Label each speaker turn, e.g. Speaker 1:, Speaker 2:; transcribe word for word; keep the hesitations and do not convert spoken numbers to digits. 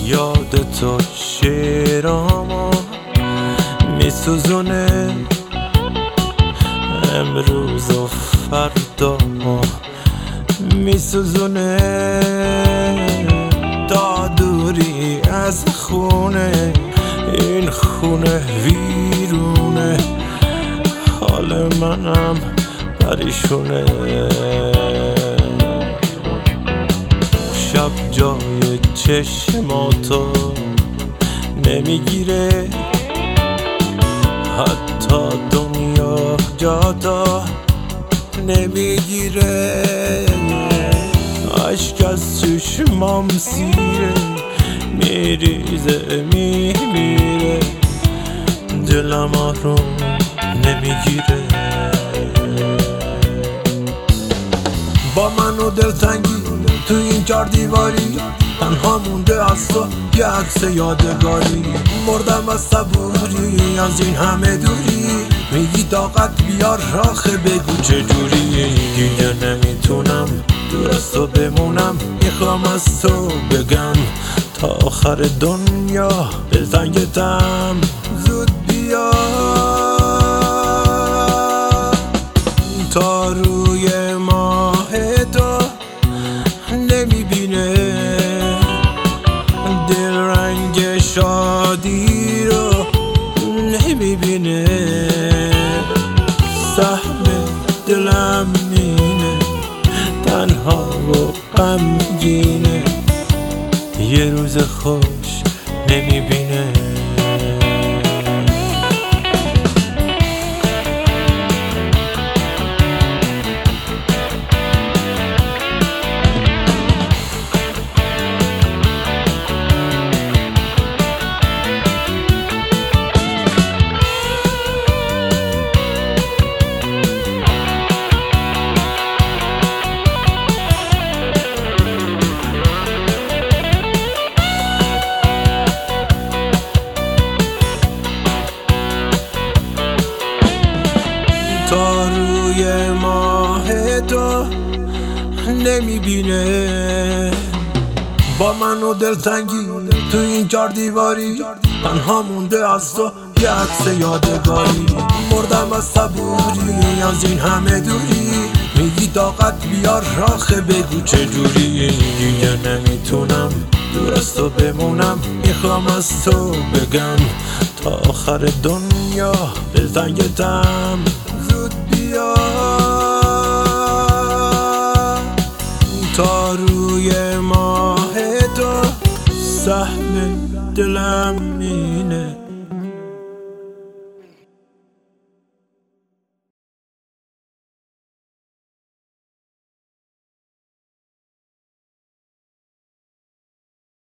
Speaker 1: یاد تو شعرامو میسوزونه، امروز و فردا میسوزونه. تا دوری از خونه، این خونه ویرونه، حال منم پریشونه. شب جای چشماتو نمیگیره، حتی دنیا جاتا نمیگیره. عشق از چشمام سیره، میریزه میمیره، دلم آروم نمیگیره. با من و دلتنگی تو این چار دیواری، تنها مونده از تو یه عکس یادگاری. مردم از صبوری از این همه دوری، میگی طاقت بیار آخه بگو چجوری. دیگه نمیتونم دور از تو بمونم، میخوام از تو بگم تا آخر دنیا دلتنگتم، زود بیا. تا روی ماه تو نمیبینه، دل رنگ شادی رو نمیبینه. سهم دلم اینه، تنها و غمگینه، یه روز خوش نمیبینه. تا روی ماه تو نمیبینه، با من و دلتنگی تو این چار دیواری، تنها مونده از تو یه عکس یادگاری. مردم از صبوری از این همه دوری، میگی طاقت بیار آخه بگو چجوری. دیگه نمیتونم دور از تو بمونم، میخوام از تو بگم تا آخر دنیا دلتنگتم، زود بیا. تا روی ماه تو سهم دلم اینه،